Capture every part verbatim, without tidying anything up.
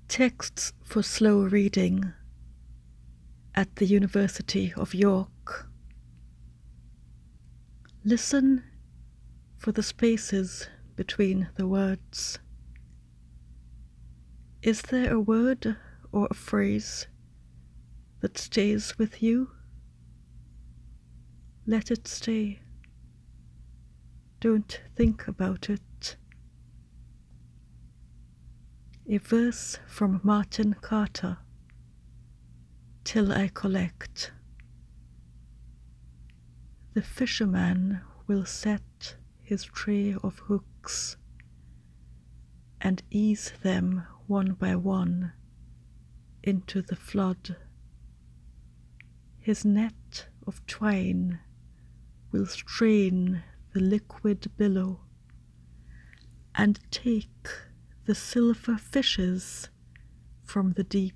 Texts for Slow Reading at the University of York. Listen for the spaces between the words. Is there a word or a phrase that stays with you? Let it stay. Don't think about it. A verse from Martin Carter. Till I collect. The fisherman will set his tray of hooks and ease them one by one into the flood. His net of twine will strain the liquid billow and take the silver fishes from the deep.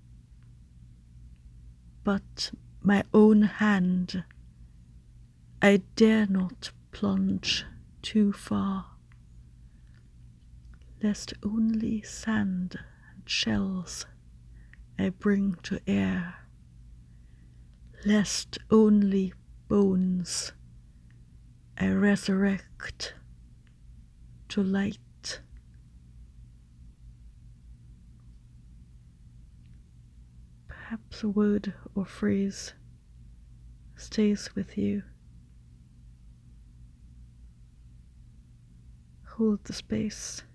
But my own hand, I dare not plunge too far, lest only sand and shells I bring to air, lest only bones I resurrect to light. Perhaps a word or phrase stays with you. Hold the space.